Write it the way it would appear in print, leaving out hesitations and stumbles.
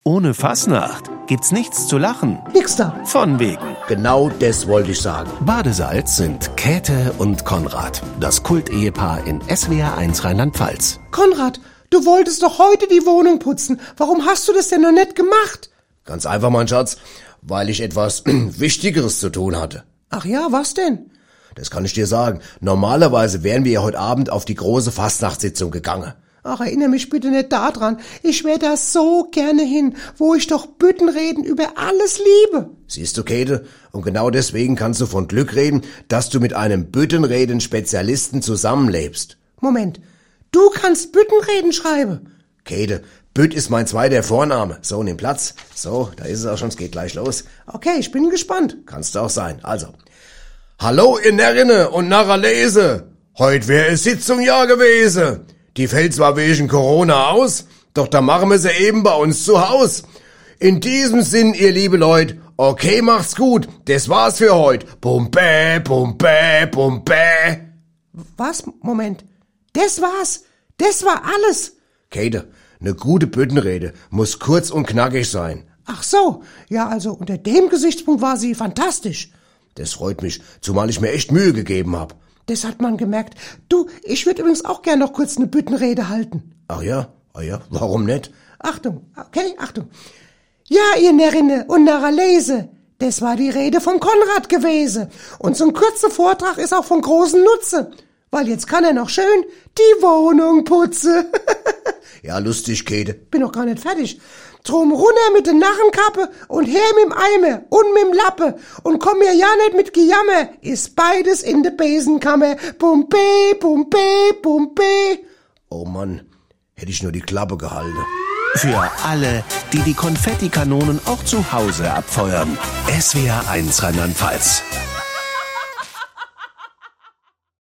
Ohne Fasnacht gibt's nichts zu lachen. Nix da. Von wegen. Genau das wollte ich sagen. Badesalz sind Käthe und Konrad, das Kultehepaar in SWR 1 Rheinland-Pfalz. Konrad, du wolltest doch heute die Wohnung putzen. Warum hast du das denn noch nicht gemacht? Ganz einfach, mein Schatz, weil ich etwas Wichtigeres zu tun hatte. Ach ja, was denn? Das kann ich dir sagen. Normalerweise wären wir ja heute Abend auf die große Fastnachtssitzung gegangen. Ach, erinnere mich bitte nicht daran. Ich wär da so gerne hin, wo ich doch Büttenreden über alles liebe. Siehst du, Käthe? Und genau deswegen kannst du von Glück reden, dass du mit einem Büttenreden-Spezialisten zusammenlebst. Moment, du kannst Büttenreden schreiben? Käthe, Bütt ist mein zweiter Vorname. So, nimm Platz. So, da ist es auch schon, es geht gleich los. Okay, ich bin gespannt. Kannst du auch sein. Also. Hallo, ihr Närrinne und Narralese. Heut wär es Sitzung ja gewesen. Die fällt zwar wegen Corona aus, doch da machen wir sie eben bei uns zu Haus. In diesem Sinn, ihr liebe Leute, okay, macht's gut. Das war's für heut. Bum bäh, bum bäh, bum bäh. Was? Moment. Das war's? Das war alles? Käthe, eine gute Büttenrede muss kurz und knackig sein. Ach so. Ja, also unter dem Gesichtspunkt war sie fantastisch. Das freut mich, zumal ich mir echt Mühe gegeben hab. Das hat man gemerkt. Du, ich würde übrigens auch gern noch kurz eine Büttenrede halten. Ach ja, warum nicht? Achtung, okay, Achtung. Ja, ihr Närrinne und Narralese, das war die Rede vom Konrad gewesen. Und so ein kurzer Vortrag ist auch von großem Nutze, weil jetzt kann er noch schön die Wohnung putzen. Ja, lustig, Käthe. Bin noch gar nicht fertig. Drum runter mit der Narrenkappe und her mit'm Eimer und mit'm Lappe und komm mir ja nicht mit Gejammer, ist beides in de Besenkammer. Bum bee, bum bee, bum bee. Oh Mann, hätte ich nur die Klappe gehalten. Für alle, die Konfettikanonen auch zu Hause abfeuern. SWR 1 Rheinland-Pfalz.